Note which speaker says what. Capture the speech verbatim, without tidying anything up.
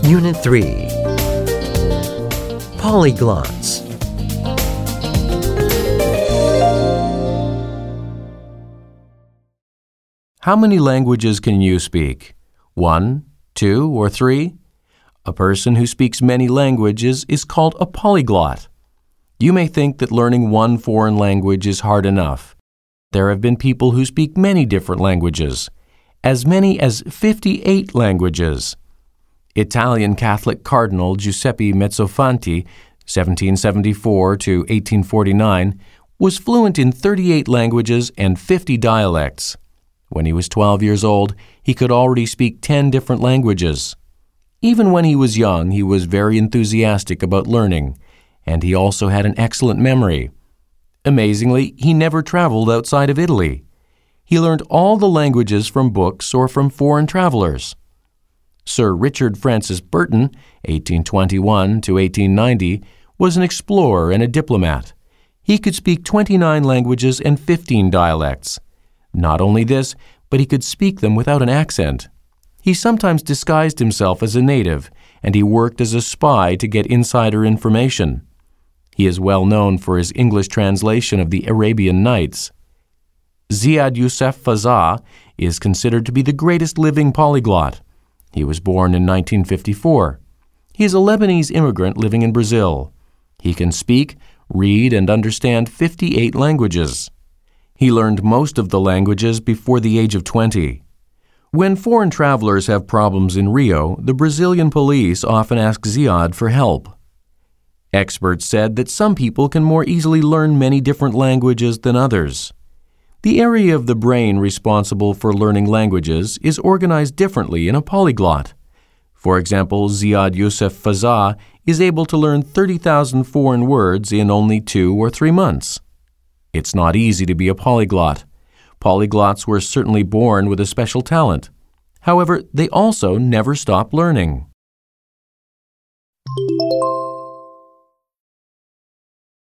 Speaker 1: Unit three. Polyglots.
Speaker 2: How many languages can you speak? One, two, or three? A person who speaks many languages is called a polyglot. You may think that learning one foreign language is hard enough. There have been people who speak many different languages, as many as fifty-eight languages. Italian Catholic Cardinal Giuseppe Mezzofanti, seventeen seventy-four to eighteen forty-nine, was fluent in thirty-eight languages and fifty dialects. When he was twelve years old, he could already speak ten different languages. Even when he was young, he was very enthusiastic about learning, and he also had an excellent memory. Amazingly, he never traveled outside of Italy. He learned all the languages from books or from foreign travelers. Sir Richard Francis Burton, eighteen twenty-one to eighteen ninety, was an explorer and a diplomat. He could speak twenty-nine languages and fifteen dialects. Not only this, but he could speak them without an accent. He sometimes disguised himself as a native, and he worked as a spy to get insider information. He is well known for his English translation of the Arabian Nights. Ziad Youssef Fazah is considered to be the greatest living polyglot. He was born in nineteen fifty-four. He is a Lebanese immigrant living in Brazil. He can speak, read, and understand fifty-eight languages. He learned most of the languages before the age of twenty. When foreign travelers have problems in Rio, the Brazilian police often ask Ziad for help. Experts said that some people can more easily learn many different languages than others. The area of the brain responsible for learning languages is organized differently in a polyglot. For example, Ziad Youssef Fazah is able to learn thirty thousand foreign words in only two or three months. It's not easy to be a polyglot. Polyglots were certainly born with a special talent. However, they also never stop learning.